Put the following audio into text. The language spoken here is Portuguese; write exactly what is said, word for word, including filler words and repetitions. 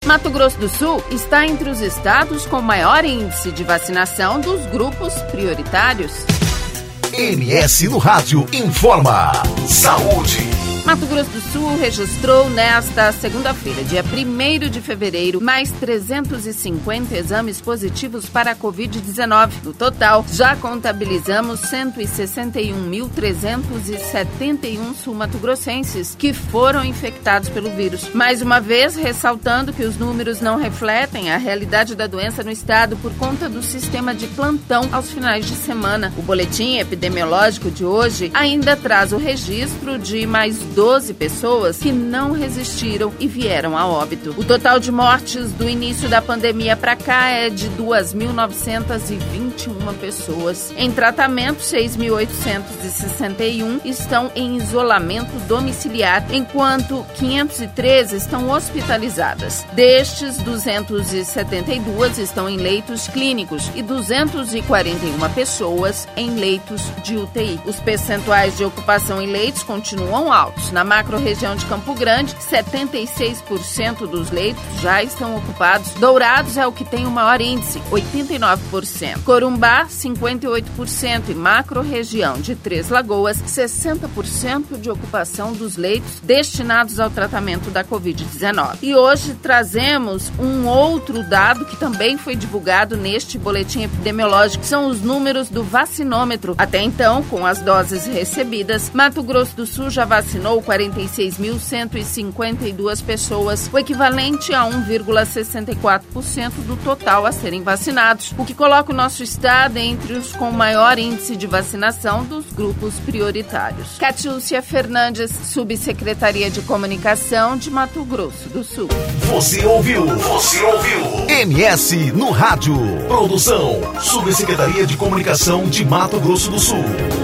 Mato Grosso do Sul está entre os estados com maior índice de vacinação dos grupos prioritários. M S no Rádio informa. Saúde. Mato Grosso do Sul registrou nesta segunda-feira, dia primeiro de fevereiro, mais trezentos e cinquenta exames positivos para a covid dezenove. No total, já contabilizamos cento e sessenta e um mil trezentos e setenta e um sul-mato-grossenses que foram infectados pelo vírus. Mais uma vez, ressaltando que os números não refletem a realidade da doença no estado por conta do sistema de plantão aos finais de semana. O boletim epidemiológico de hoje ainda traz o registro de mais doze pessoas que não resistiram e vieram a óbito. O total de mortes do início da pandemia para cá é de duas mil novecentas e vinte e uma pessoas. Em tratamento, seis mil oitocentos e sessenta e um estão em isolamento domiciliar, enquanto quinhentos e treze estão hospitalizadas. Destes, duzentos e setenta e duas estão em leitos clínicos e duzentas e quarenta e uma pessoas em leitos de U T I. Os percentuais de ocupação em leitos continuam altos. Na macro-região de Campo Grande, setenta e seis por cento dos leitos já estão ocupados. Dourados é o que tem o maior índice, oitenta e nove por cento. Corumbá, cinquenta e oito por cento. E macro-região de Três Lagoas, sessenta por cento de ocupação dos leitos destinados ao tratamento da covid dezenove. E hoje trazemos um outro dado que também foi divulgado neste boletim epidemiológico. São os números do vacinômetro. Até então, com as doses recebidas, Mato Grosso do Sul já vacinou quarenta e seis mil cento e cinquenta e duas pessoas, o equivalente a um vírgula sessenta e quatro por cento do total a serem vacinados, o que coloca o nosso estado entre os com maior índice de vacinação dos grupos prioritários. Catiúcia Fernandes, Subsecretaria de Comunicação de Mato Grosso do Sul. Você ouviu? Você ouviu? M S no Rádio. Produção, Subsecretaria de Comunicação de Mato Grosso do Sul.